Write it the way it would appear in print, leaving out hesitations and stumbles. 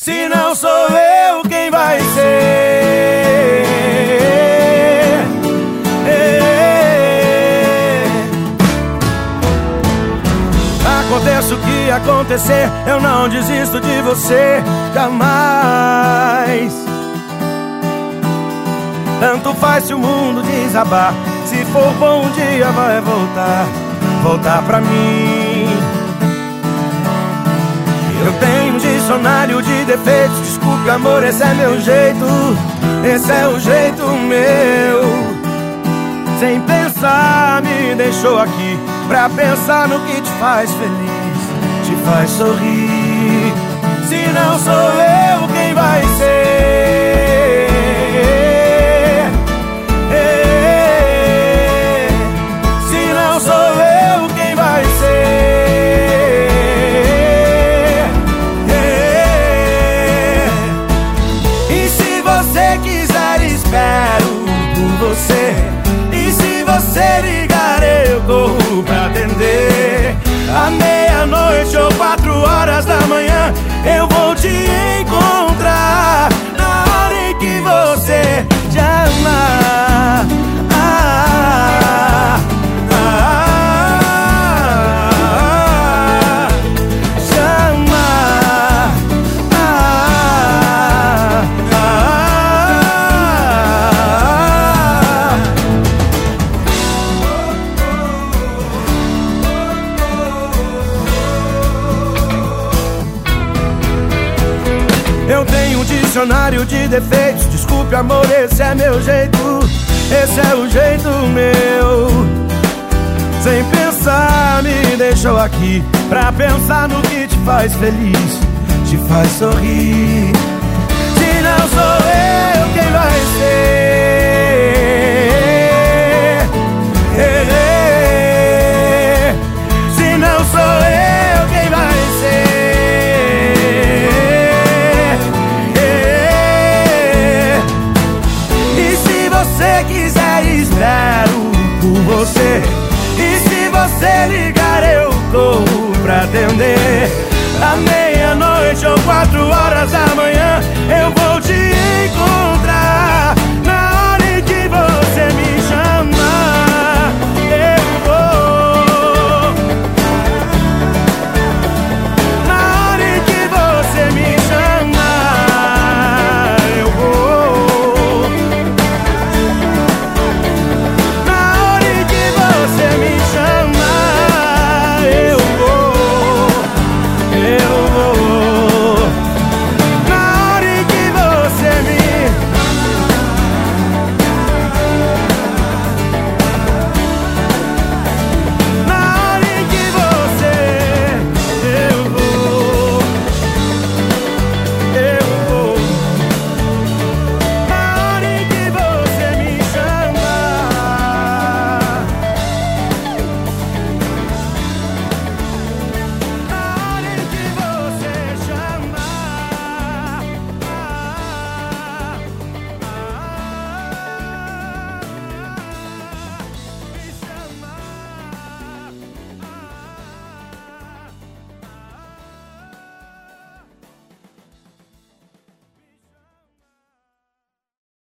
Se não sou eu, quem vai ser? Aconteça o que acontecer, eu não desisto de você, jamais. Tanto faz se o mundo desabar, se for bom um dia vai voltar pra mim. Eu tenho um dicionário de defeitos, desculpe amor, esse é meu jeito, esse é o jeito meu. Sem pensar me deixou aqui pra pensar no que te faz feliz, te faz sorrir. Se não sou eu, quem vai ser? Se não sou eu, quem vai ser? E se você quiser, espero por você. E se você ligar, eu corro pra atender. À meia-noite ou 4 horas da manhã, eu vou te encontrar na hora em que você te amar. Eu tenho um dicionário de defeitos, desculpe amor, esse é meu jeito, esse é o jeito meu. Sem pensar me deixou aqui pra pensar no que te faz feliz, te faz sorrir. Se não sou eu, quem vai ser? Se não sou eu, quem vai ser? Se quiser, espero por você. E se você ligar,